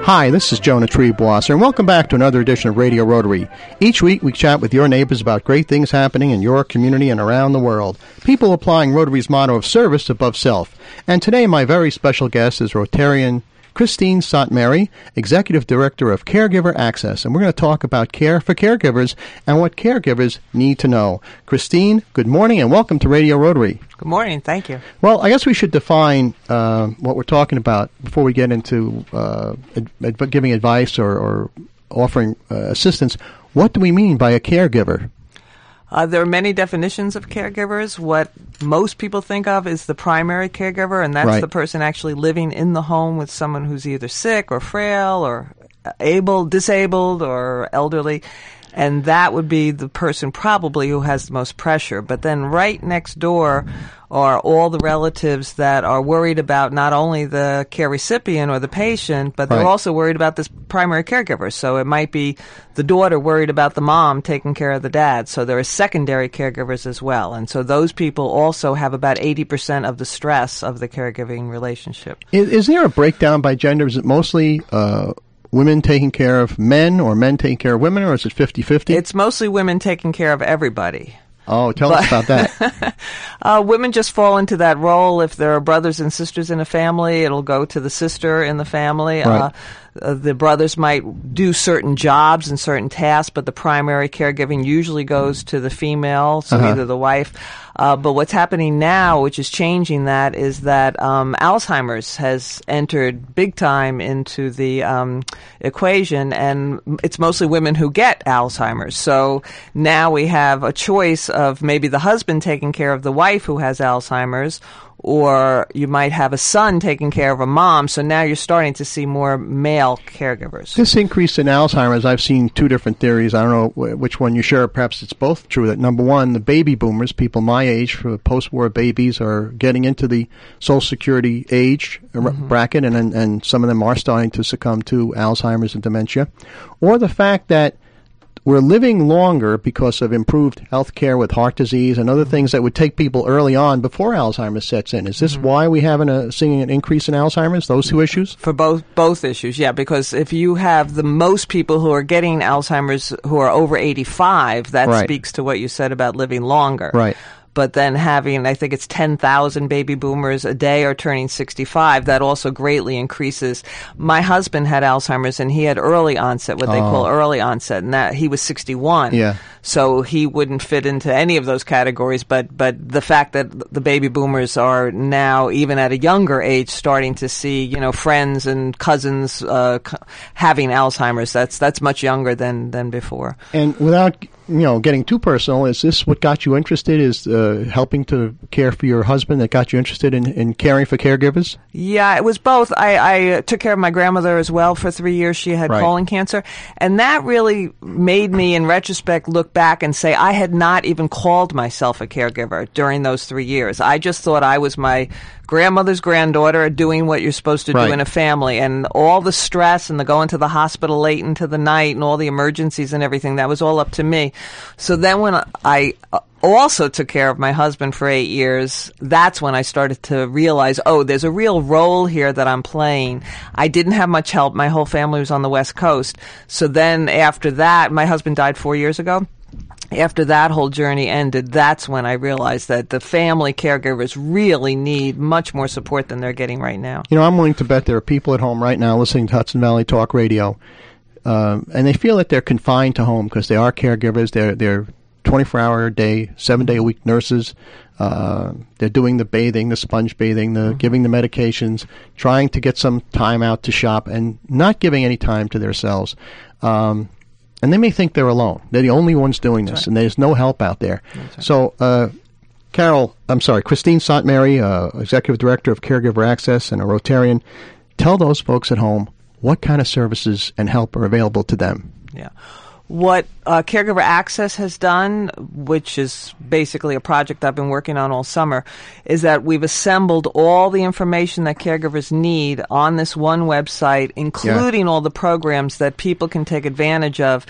Hi, this is Jonah Treebwasser, and welcome back to another edition of Radio Rotary. Each week, we chat with your neighbors about great things happening in your community and around the world. People applying Rotary's motto of service above self. And today, my very special guest is Rotarian Christine St-Mary, Executive Director of Caregiver Access. And we're going to talk about care for caregivers and what caregivers need to know. Christine, good morning and welcome to Radio Rotary. Good morning. Thank you. Well, I guess we should define what we're talking about before we get into giving advice or offering assistance. What do we mean by a caregiver? There are many definitions of caregivers. What most people think of is the primary caregiver, and that's the person actually living in the home with someone who's either sick or frail or disabled or elderly. And that would be the person probably who has the most pressure. But then right next door are all the relatives that are worried about not only the care recipient or the patient, but they're also worried about this primary caregiver. So it might be the daughter worried about the mom taking care of the dad. So there are secondary caregivers as well. And so those people also have about 80% of the stress of the caregiving relationship. Is there a breakdown by gender? Is it mostly women taking care of men or men taking care of women, or is it 50-50? It's mostly women taking care of everybody. Oh, tell us about that. Women just fall into that role. If there are brothers and sisters in a family, it'll go to the sister in the family. Right. The brothers might do certain jobs and certain tasks, but the primary caregiving usually goes to the female, so either the wife. But what's happening now, which is changing that, is that Alzheimer's has entered big time into the equation, and it's mostly women who get Alzheimer's. So now we have a choice of maybe the husband taking care of the wife who has Alzheimer's, or you might have a son taking care of a mom. So now you're starting to see more male caregivers. This increase in Alzheimer's, I've seen two different theories. I don't know which one you share. Perhaps it's both true. That number one, the baby boomers, people my age, for post-war babies, are getting into the Social Security age bracket, and some of them are starting to succumb to Alzheimer's and dementia. Or the fact that we're living longer because of improved health care with heart disease and other things that would take people early on before Alzheimer's sets in. Is this why we have seeing an increase in Alzheimer's, those two issues? For both issues, yeah, because if you have the most people who are getting Alzheimer's who are over 85, that speaks to what you said about living longer. Right. But then having, I think it's 10,000 baby boomers a day are turning 65, that also greatly increases. My husband had Alzheimer's, and he had early onset, what they call early onset, and that he was 61. Yeah. So he wouldn't fit into any of those categories, but the fact that the baby boomers are now, even at a younger age, starting to see, friends and cousins having Alzheimer's, that's much younger than before. And without getting too personal, is this what got you interested? Is helping to care for your husband that got you interested in caring for caregivers? Yeah, it was both. I took care of my grandmother as well for 3 years. She had colon cancer, and that really made me, in retrospect, look back and say I had not even called myself a caregiver during those 3 years. I just thought I was my grandmother's granddaughter doing what you're supposed to do in a family, and all the stress and the going to the hospital late into the night and all the emergencies and everything, that was all up to me. So then when I also took care of my husband for 8 years, that's when I started to realize, there's a real role here that I'm playing. I didn't have much help. My whole family was on the West Coast. So then after that, my husband died 4 years ago. After that whole journey ended, that's when I realized that the family caregivers really need much more support than they're getting right now. I'm willing to bet there are people at home right now listening to Hudson Valley Talk Radio, and they feel that they're confined to home because they are caregivers. They're 24-hour a day, 7-day-a-week nurses. They're doing the bathing, the sponge bathing, the giving the medications, trying to get some time out to shop, and not giving any time to themselves. And they may think they're alone. They're the only ones doing this, and there's no help out there. So, Christine St-Mary, Executive Director of Caregiver Access and a Rotarian, tell those folks at home what kind of services and help are available to them. Yeah. What Caregiver Access has done, which is basically a project I've been working on all summer, is that we've assembled all the information that caregivers need on this one website, including all the programs that people can take advantage of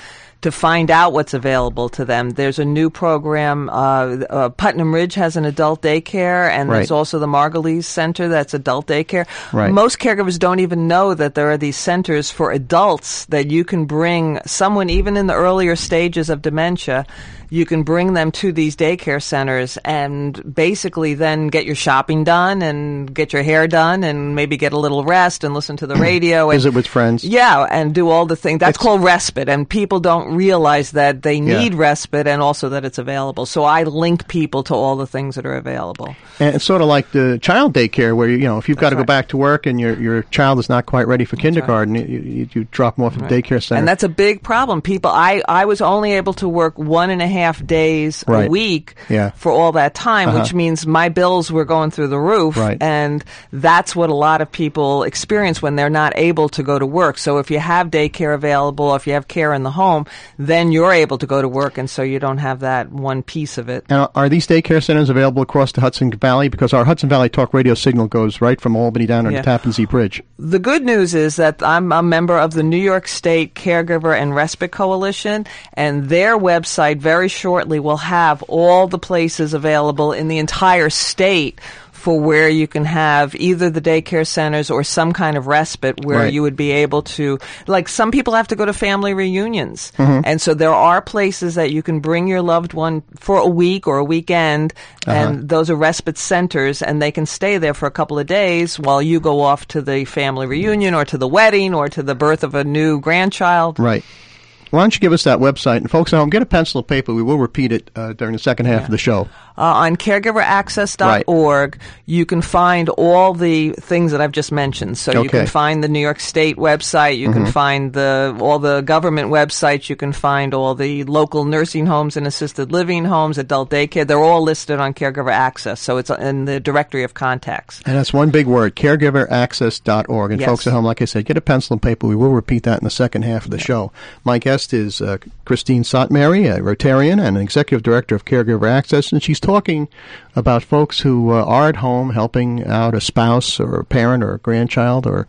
to find out what's available to them. There's a new program. Putnam Ridge has an adult daycare, and there's also the Margulies Center that's adult daycare. Right. Most caregivers don't even know that there are these centers for adults that you can bring someone even in the earlier stages of dementia. You can bring them to these daycare centers and basically then get your shopping done and get your hair done and maybe get a little rest and listen to the radio. Visit with friends. Yeah, and do all the things. That's called respite, and people don't realize that they need respite and also that it's available. So I link people to all the things that are available. And it's sort of like the child daycare where, if you've got to go back to work and your child is not quite ready for kindergarten, you drop them off at the daycare center. And that's a big problem. People, I was only able to work 1.5 days a week for all that time, which means my bills were going through the roof. Right. And that's what a lot of people experience when they're not able to go to work. So if you have daycare available, if you have care in the home, then you're able to go to work, and so you don't have that one piece of it. And are these daycare centers available across the Hudson Valley? Because our Hudson Valley Talk radio signal goes right from Albany down to the Tappan Zee Bridge. The good news is that I'm a member of the New York State Caregiver and Respite Coalition, and their website very shortly will have all the places available in the entire state for where you can have either the daycare centers or some kind of respite where you would be able to, like some people have to go to family reunions. And so there are places that you can bring your loved one for a week or a weekend, and those are respite centers, and they can stay there for a couple of days while you go off to the family reunion or to the wedding or to the birth of a new grandchild. Right. Why don't you give us that website? And folks at home, get a pencil and paper. We will repeat it during the second half of the show. On caregiveraccess.org, you can find all the things that I've just mentioned. So you can find the New York State website. You can find all the government websites. You can find all the local nursing homes and assisted living homes, adult daycare. They're all listed on Caregiver Access. So it's in the directory of contacts. And that's one big word, caregiveraccess.org. And folks at home, like I said, get a pencil and paper. We will repeat that in the second half of the show. My guest is Christine Sotmary, a Rotarian and an executive director of Caregiver Access, and she's talking about folks who are at home helping out a spouse or a parent or a grandchild or,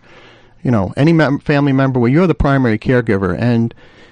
any family member where you're the primary caregiver. And,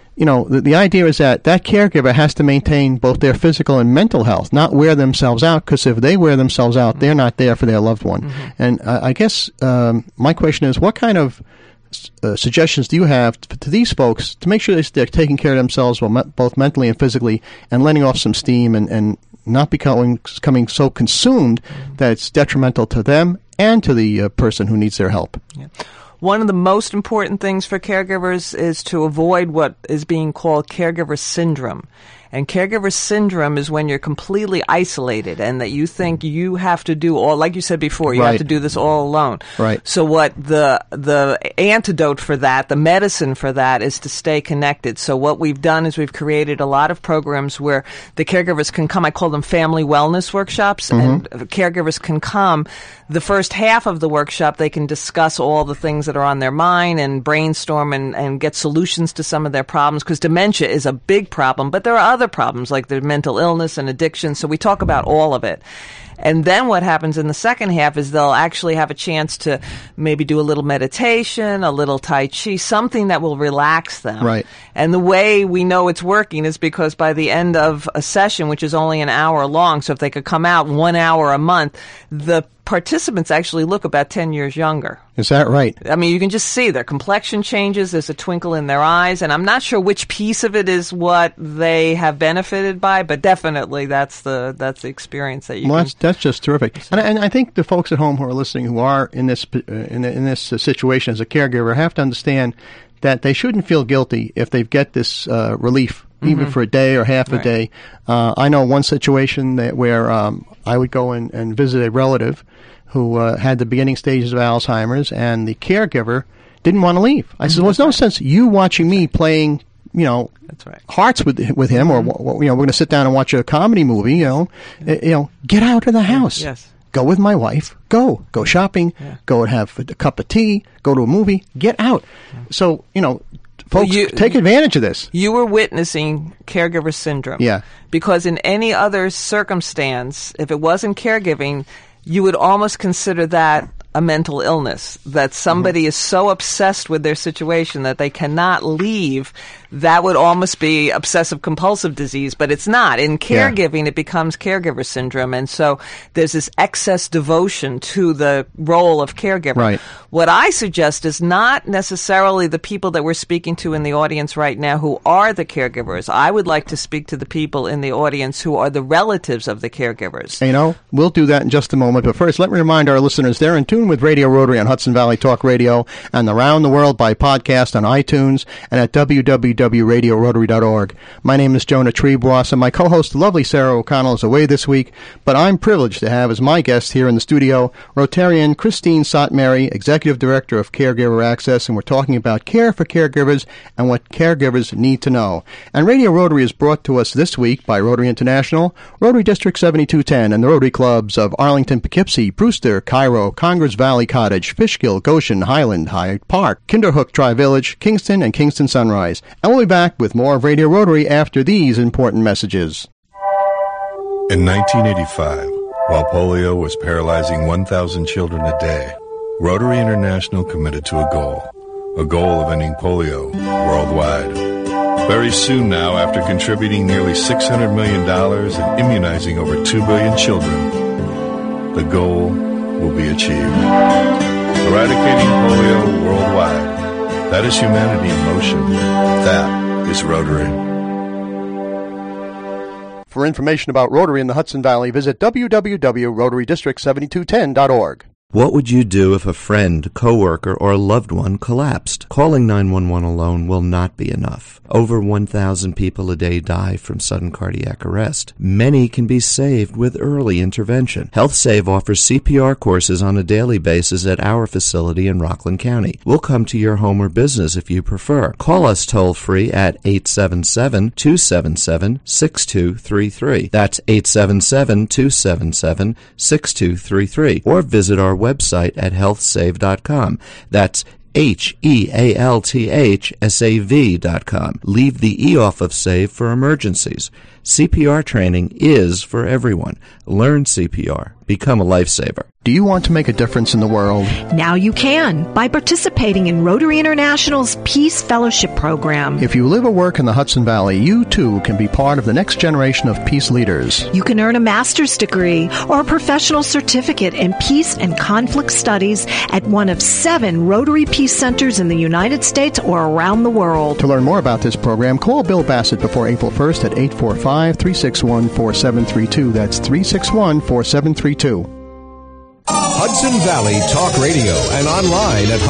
the idea is that caregiver has to maintain both their physical and mental health, not wear themselves out, because if they wear themselves out, they're not there for their loved one. And I guess my question is, what kind of suggestions do you have to these folks to make sure they're taking care of themselves both mentally and physically and letting off some steam and not becoming so consumed that it's detrimental to them and to the person who needs their help? One of the most important things for caregivers is to avoid what is being called caregiver syndrome. And caregiver syndrome is when you're completely isolated and that you think you have to do all, like you said before, you have to do this all alone. Right. So what the antidote for that, the medicine for that, is to stay connected. So what we've done is we've created a lot of programs where the caregivers can come. I call them family wellness workshops, and caregivers can come. The first half of the workshop, they can discuss all the things that are on their mind and brainstorm and get solutions to some of their problems, because dementia is a big problem, but there are other problems like the mental illness and addiction. So we talk about all of it. And then what happens in the second half is they'll actually have a chance to maybe do a little meditation, a little Tai Chi, something that will relax them. Right. And the way we know it's working is because by the end of a session, which is only an hour long, so if they could come out 1 hour a month, the participants actually look about 10 years younger. Is that right? I mean, you can just see their complexion changes. There's a twinkle in their eyes. And I'm not sure which piece of it is what they have benefited by, but definitely that's the experience that you can. That's just terrific. And I think the folks at home who are listening who are in this situation as a caregiver have to understand that they shouldn't feel guilty if they get this relief, even for a day or half a day. I know one situation where I would go and visit a relative who had the beginning stages of Alzheimer's, and the caregiver didn't want to leave. I said, well, there's no sense you watching me playing, That's right. hearts with him, or we're going to sit down and watch a comedy movie. Get out of the house. Yes. Go with my wife. Go shopping. Yeah. Go and have a cup of tea. Go to a movie. Get out. So folks, take advantage of this. You were witnessing caregiver syndrome. Yeah. Because in any other circumstance, if it wasn't caregiving, you would almost consider that a mental illness, that somebody is so obsessed with their situation that they cannot leave. That would almost be obsessive compulsive disease, but it's not. In caregiving, it becomes caregiver syndrome. And so there's this excess devotion to the role of caregiver. Right. What I suggest is not necessarily the people that we're speaking to in the audience right now who are the caregivers. I would like to speak to the people in the audience who are the relatives of the caregivers. You know, we'll do that in just a moment. But first, let me remind our listeners they're in tune with Radio Rotary on Hudson Valley Talk Radio and around the world by podcast on iTunes and at www.radiorotary.org. My name is Jonah Treeboss, and my co-host, the lovely Sarah O'Connell, is away this week, but I'm privileged to have as my guest here in the studio Rotarian Christine Sotmary, Executive Director of Caregiver Access, and we're talking about care for caregivers and what caregivers need to know. And Radio Rotary is brought to us this week by Rotary International, Rotary District 7210, and the Rotary Clubs of Arlington, Poughkeepsie, Brewster, Cairo, Congress Valley Cottage, Fishkill, Goshen, Highland, Hyde Park, Kinderhook Tri-Village, Kingston, and Kingston Sunrise. And we'll be back with more of Radio Rotary after these important messages. In 1985, while polio was paralyzing 1,000 children a day, Rotary International committed to a goal of ending polio worldwide. Very soon now, after contributing nearly $600 million and immunizing over 2 billion children, the goal will be achieved. Eradicating polio worldwide. That is humanity in motion. That is Rotary. For information about Rotary in the Hudson Valley, visit www.rotarydistrict7210.org. What would you do if a friend, coworker, or a loved one collapsed? Calling 911 alone will not be enough. Over 1,000 people a day die from sudden cardiac arrest. Many can be saved with early intervention. HealthSave offers CPR courses on a daily basis at our facility in Rockland County. We'll come to your home or business if you prefer. Call us toll-free at 877-277-6233. That's 877-277-6233. Or visit our website at healthsave.com. That's HEALTHSAV.com. Leave the E off of SAVE for emergencies. CPR training is for everyone. Learn CPR. Become a lifesaver. Do you want to make a difference in the world? Now you can by participating in Rotary International's Peace Fellowship Program. If you live or work in the Hudson Valley, you too can be part of the next generation of peace leaders. You can earn a master's degree or a professional certificate in peace and conflict studies at one of 7 Rotary Peace Centers in the United States or around the world. To learn more about this program, call Bill Bassett before April 1st at 845-361-4732. That's 361-4732. Hudson Valley Talk Radio and online at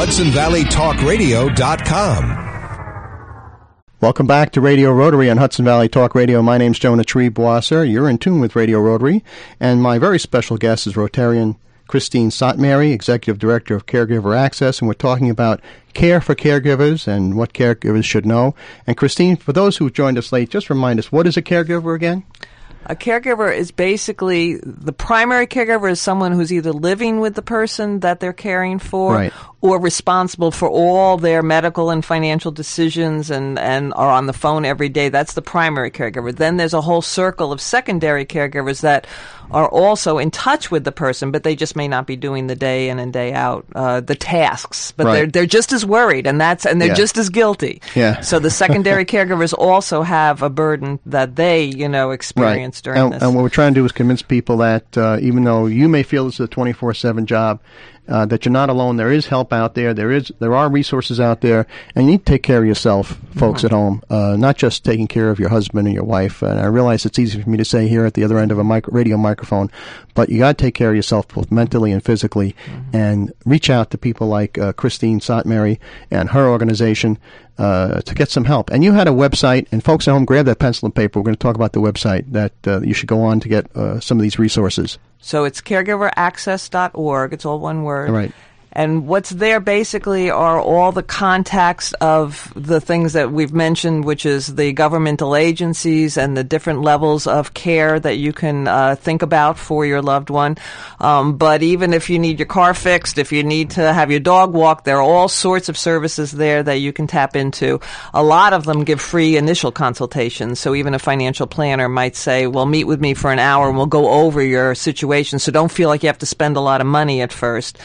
HudsonValleyTalkRadio.com. Welcome back to Radio Rotary on Hudson Valley Talk Radio. My name's Jonah Treeboss. You're in tune with Radio Rotary, and my very special guest is Rotarian Christine Sotmary, Executive Director of Caregiver Access, and we're talking about care for caregivers and what caregivers should know. And Christine, for those who joined us late, just remind us, what is a caregiver again? A caregiver is basically, the primary caregiver is someone who's either living with the person that they're caring for, right, or responsible for all their medical and financial decisions and are on the phone every day. That's the primary caregiver. Then there's a whole circle of secondary caregivers that are also in touch with the person, but they just may not be doing the day in and day out the tasks. But right, they're just as worried, and they're just as guilty. Yeah. So the secondary caregivers also have a burden that they experience during this. And what we're trying to do is convince people that even though you may feel this is a 24/7 job, that you're not alone. There is help out there. There are resources out there, and you need to take care of yourself, folks, at home. Not just taking care of your husband and your wife. And I realize it's easy for me to say here at the other end of a radio microphone, but you got to take care of yourself both mentally and physically, and reach out to people like Christine Sotmary and her organization to get some help. And you had a website, and folks at home, grab that pencil and paper. We're going to talk about the website that you should go on to get some of these resources. So it's caregiveraccess.org. It's all one word. Right. And what's there basically are all the contacts of the things that we've mentioned, which is the governmental agencies and the different levels of care that you can think about for your loved one. But even if you need your car fixed, if you need to have your dog walked, there are all sorts of services there that you can tap into. A lot of them give free initial consultations. So even a financial planner might say, well, meet with me for an hour and we'll go over your situation. So don't feel like you have to spend a lot of money at first.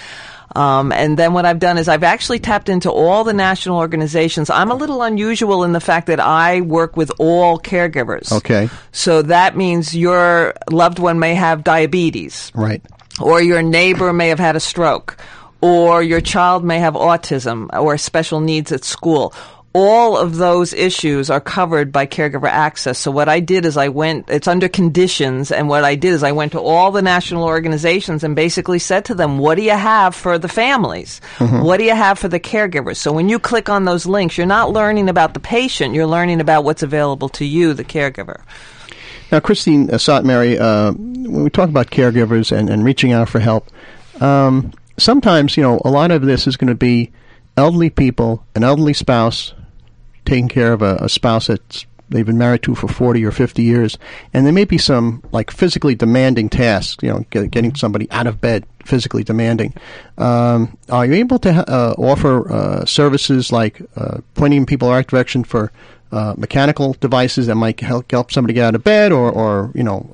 And then what I've done is I've actually tapped into all the national organizations. I'm a little unusual in the fact that I work with all caregivers. Okay. So that means your loved one may have diabetes. Right. Or your neighbor may have had a stroke. Or your child may have autism or special needs at school. All of those issues are covered by Caregiver Access. So what I did is it's under conditions, and what I did is I went to all the national organizations and basically said to them, what do you have for the families? Mm-hmm. What do you have for the caregivers? So when you click on those links, you're not learning about the patient, you're learning about what's available to you, the caregiver. Now, Christine Sotmary, when we talk about caregivers and reaching out for help, sometimes, a lot of this is going to be elderly people, an elderly spouse, taking care of a spouse that they've been married to for 40 or 50 years, and there may be some physically demanding tasks, getting somebody out of bed, physically demanding. Are you able to offer services like pointing people in the right direction for mechanical devices that might help somebody get out of bed, or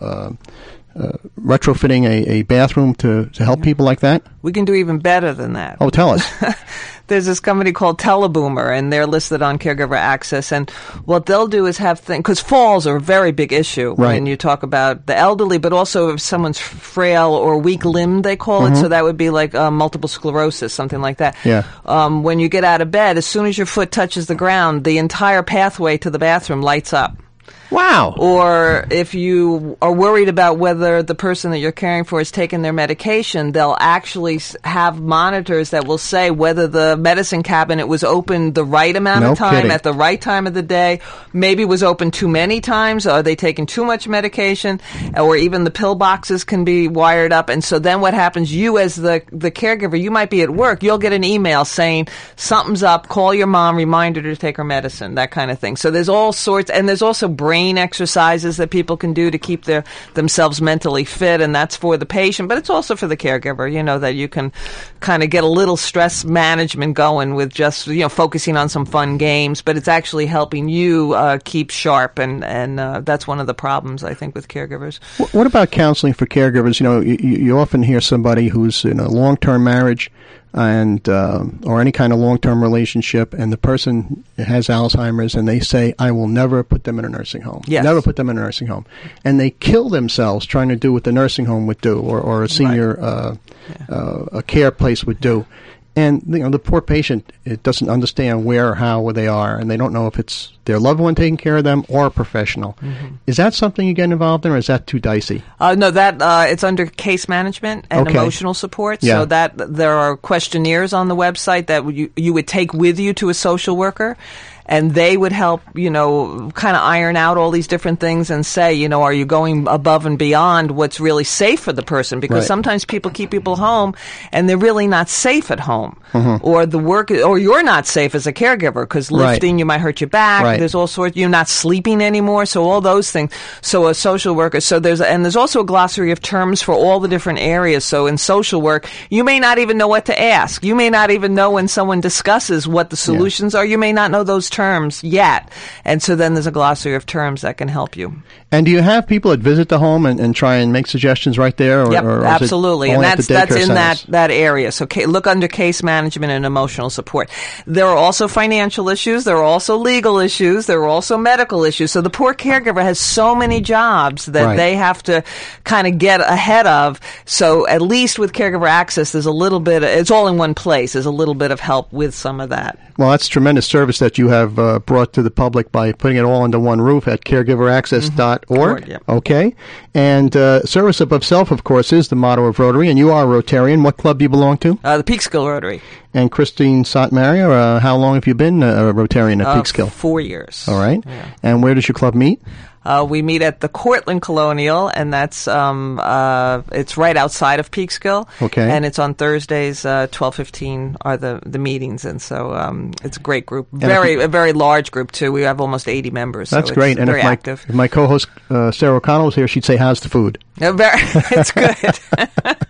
retrofitting a bathroom to help people like that? We can do even better than that. Oh, tell us. There's this company called Teleboomer, and they're listed on Caregiver Access. And what they'll do is have things, because falls are a very big issue when you talk about the elderly, but also if someone's frail or weak-limbed, they call it. So that would be like multiple sclerosis, something like that. Yeah. When you get out of bed, as soon as your foot touches the ground, the entire pathway to the bathroom lights up. Wow. Or if you are worried about whether the person that you're caring for is taking their medication, they'll actually have monitors that will say whether the medicine cabinet was open the right amount of time, at the right time of the day, maybe was open too many times, are they taking too much medication, or even the pill boxes can be wired up. And so then what happens, you as the caregiver, you might be at work, you'll get an email saying something's up, call your mom, remind her to take her medicine, that kind of thing. So there's all sorts, and there's also brain exercises that people can do to keep themselves mentally fit, and that's for the patient, but it's also for the caregiver, that you can kind of get a little stress management going with just, focusing on some fun games, but it's actually helping you keep sharp, and that's one of the problems, I think, with caregivers. What about counseling for caregivers? You often hear somebody who's in a long-term marriage and or any kind of long-term relationship, and the person has Alzheimer's, and they say, I will never put them in a nursing home. Yes. Never put them in a nursing home. And they kill themselves trying to do what the nursing home would do, or a senior a care place would do. And the poor patient, it doesn't understand where or how they are, and they don't know if it's their loved one taking care of them or a professional. Mm-hmm. Is that something you get involved in, or is that too dicey? No, that it's under case management and emotional support. Yeah. So that there are questionnaires on the website that you would take with you to a social worker. And they would help, kind of iron out all these different things and say, are you going above and beyond what's really safe for the person? Because sometimes people keep people home and they're really not safe at home. Mm-hmm. Or you're not safe as a caregiver because lifting, you might hurt your back. Right. There's all sorts, you're not sleeping anymore. So all those things. So a social worker, there's also a glossary of terms for all the different areas. So in social work, you may not even know what to ask. You may not even know when someone discusses what the solutions are. You may not know those terms yet. And so then there's a glossary of terms that can help you. And do you have people that visit the home and try and make suggestions right there? Yep, absolutely. And that's in that area. So look under case management and emotional support. There are also financial issues. There are also legal issues. There are also medical issues. So the poor caregiver has so many jobs that they have to kind of get ahead of. So at least with Caregiver Access, there's a little bit, it's all in one place. There's a little bit of help with some of that. Well, that's tremendous service that you have brought to the public by putting it all under one roof at caregiveraccess.org. Okay. And service above self, of course, is the motto of Rotary, and you are a Rotarian. What club do you belong to? The Peekskill Rotary. And Christine Sotmary, how long have you been a Rotarian at Peekskill? 4 years. All right. Yeah. And where does your club meet? We meet at the Cortland Colonial, and that's it's right outside of Peekskill. Okay. And it's on Thursdays, 12:15 are the meetings, and so it's a great group. A very large group too. We have almost 80 members. That's so great. And very active. If my co-host Sarah O'Connell was here, she'd say, "How's the food?" It's good.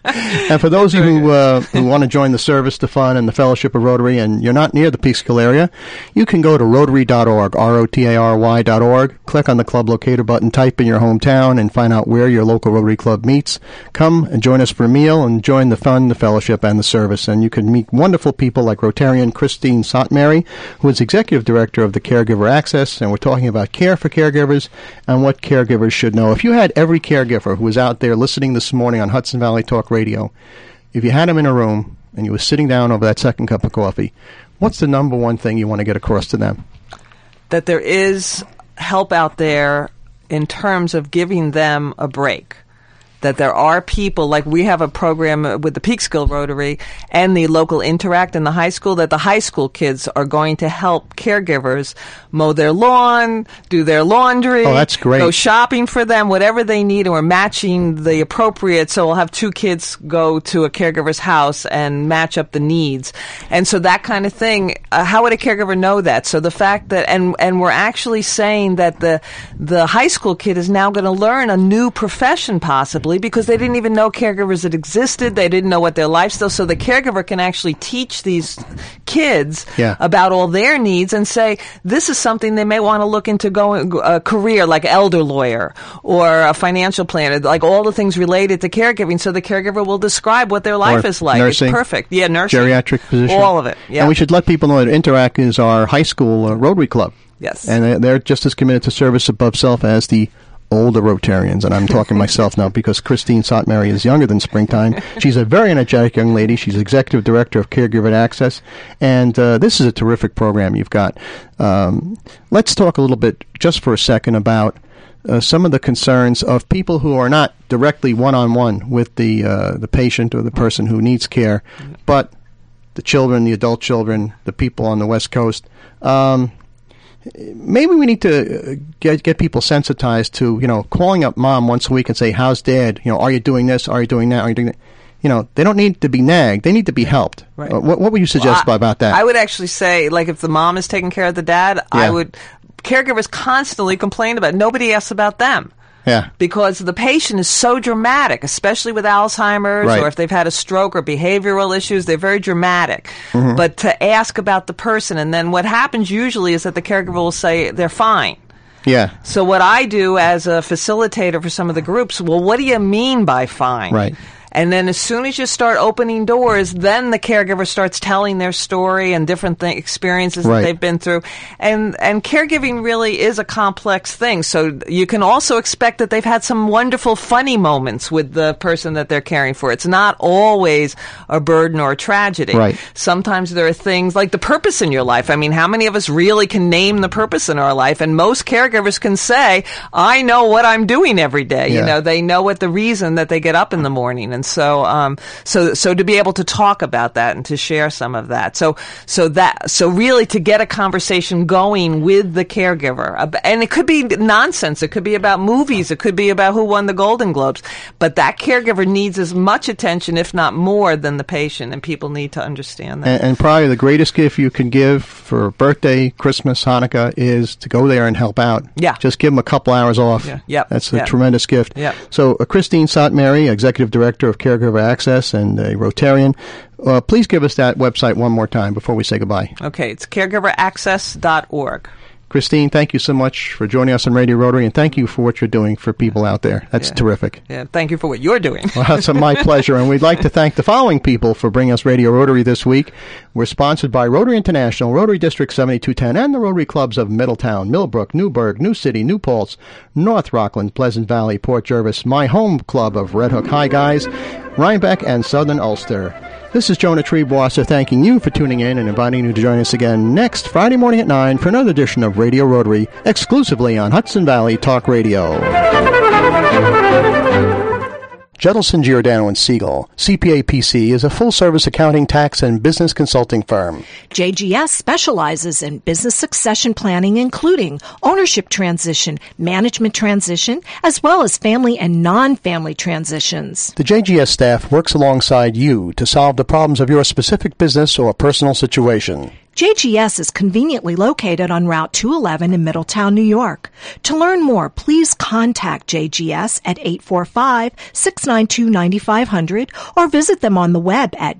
And for those of you who want to join the service, the fun, and the fellowship of Rotary, and you're not near the Peekskill area, you can go to Rotary.org, Rotary.org, click on the club locator button, type in your hometown, and find out where your local Rotary Club meets. Come and join us for a meal and join the fun, the fellowship, and the service. And you can meet wonderful people like Rotarian Christine Sotmary, who is Executive Director of the Caregiver Access, and we're talking about care for caregivers and what caregivers should know. If you had every caregiver who was out there listening this morning on Hudson Valley Talk Radio, if you had them in a room and you were sitting down over that second cup of coffee, what's the number one thing you want to get across to them? That there is help out there in terms of giving them a break. That there are people, like we have a program with the Peekskill Rotary and the local Interact in the high school, that the high school kids are going to help caregivers mow their lawn, do their laundry. Oh, that's great. Go shopping for them, whatever they need, and we're matching the appropriate. So we'll have 2 kids go to a caregiver's house and match up the needs. And so that kind of thing, how would a caregiver know that? So the fact that, and we're actually saying that the high school kid is now going to learn a new profession possibly, because they didn't even know caregivers that existed. They didn't know what their lifestyle. So the caregiver can actually teach these kids about all their needs and say, this is something they may want to look into going a career like elder lawyer or a financial planner, like all the things related to caregiving. So the caregiver will describe what their life is like. Nursing, it's perfect. Yeah, nursing. Geriatric position. All of it. Yeah. And we should let people know that Interact is our high school Rotary Club. Yes. And they're just as committed to service above self as the older Rotarians, and I'm talking myself now because Christine Sotmary is younger than Springtime. She's a very energetic young lady. She's Executive Director of Caregiver Access, and this is a terrific program you've got. Let's talk a little bit, just for a second, about some of the concerns of people who are not directly one-on-one with the patient or the person who needs care, but the children, the adult children, the people on the West Coast. Maybe we need to get people sensitized to, calling up mom once a week and say, how's dad? Are you doing this? Are you doing that? Are you doing that? They don't need to be nagged. They need to be helped. Right. What would you suggest about that? I would actually say, like, if the mom is taking care of the dad, caregivers constantly complain about it. Nobody asks about them. Yeah. Because the patient is so dramatic, especially with Alzheimer's or if they've had a stroke or behavioral issues, they're very dramatic. Mm-hmm. But to ask about the person, and then what happens usually is that the caregiver will say they're fine. Yeah. So what I do as a facilitator for some of the groups, well, what do you mean by fine? Right. And then as soon as you start opening doors, then the caregiver starts telling their story and different experiences that they've been through. And caregiving really is a complex thing. So you can also expect that they've had some wonderful, funny moments with the person that they're caring for. It's not always a burden or a tragedy. Right. Sometimes there are things like the purpose in your life. I mean, how many of us really can name the purpose in our life? And most caregivers can say, I know what I'm doing every day. Yeah. They know what the reason that they get up in the morning. And so to be able to talk about that and to share some of that. So really to get a conversation going with the caregiver. And it could be nonsense. It could be about movies. It could be about who won the Golden Globes. But that caregiver needs as much attention, if not more, than the patient. And people need to understand that. And probably the greatest gift you can give for birthday, Christmas, Hanukkah is to go there and help out. Yeah. Just give them a couple hours off. Yeah. Yep. That's a tremendous gift. Yep. So Christine Sotmary, Executive Director of Caregiver Access and a Rotarian. Please give us that website one more time before we say goodbye. Okay, it's caregiveraccess.org. Christine, thank you so much for joining us on Radio Rotary, and thank you for what you're doing for people out there. That's terrific. Yeah, thank you for what you're doing. Well, it's my pleasure, and we'd like to thank the following people for bringing us Radio Rotary this week. We're sponsored by Rotary International, Rotary District 7210, and the Rotary Clubs of Middletown, Millbrook, Newburgh, New City, New Paltz, North Rockland, Pleasant Valley, Port Jervis, my home club of Red Hook High Guys, Rhinebeck, and Southern Ulster. This is Jonah Triebwasser thanking you for tuning in and inviting you to join us again next Friday morning at 9 for another edition of Radio Rotary, exclusively on Hudson Valley Talk Radio. Judelson, Giordano & Siegel, CPA PC, is a full-service accounting, tax, and business consulting firm. JGS specializes in business succession planning, including ownership transition, management transition, as well as family and non-family transitions. The JGS staff works alongside you to solve the problems of your specific business or personal situation. JGS is conveniently located on Route 211 in Middletown, New York. To learn more, please contact JGS at 845-692-9500 or visit them on the web at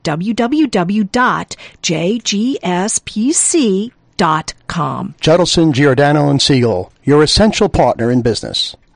www.jgspc.com. Judelson, Giordano & Siegel, your essential partner in business.